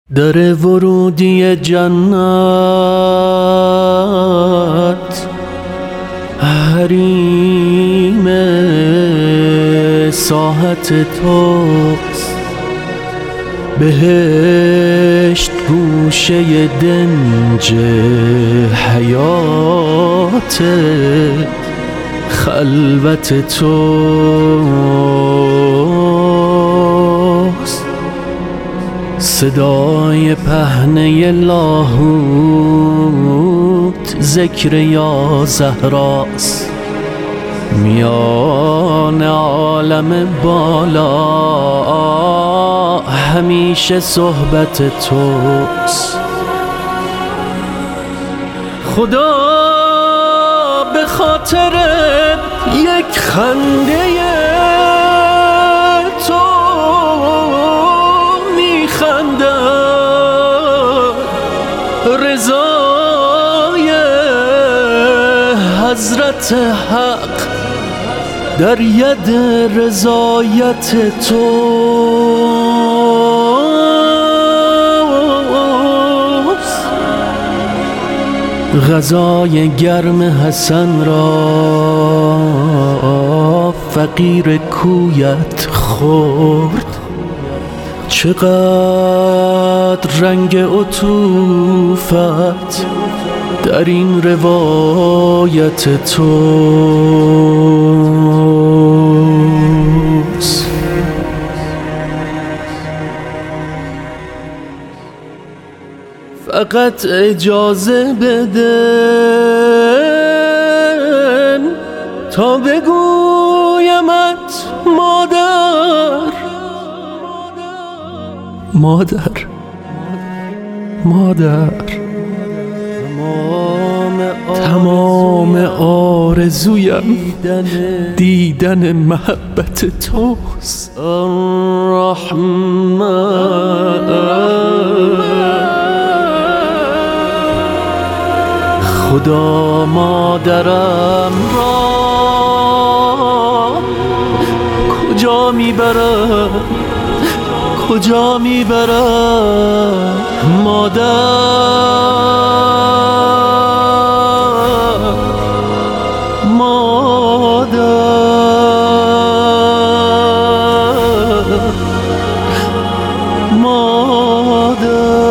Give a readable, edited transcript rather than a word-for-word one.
در ورودی جنت حریم ساحت توست، بهشت گوشه دنج حیات خلوت توست. صدای پهنه لاهوت ذکر یا زهراست، میان عالم بالا همیشه صحبت توست. خدا به خاطر یک خنده تو میخندد، رضای حضرت حق در ید رضایت توست. غذای گرم حسن را فقیر کویت خورد، چقدر رنگ عطوفت در این روایت توست. فقط اجازه بده تا بگویمت مادر، مادر، مادر. تمام آرزویم دیدن محبت توست. الرحمن خدا مادرم را کجا میبرد، کجا میبرد مادر، مادر، مادر.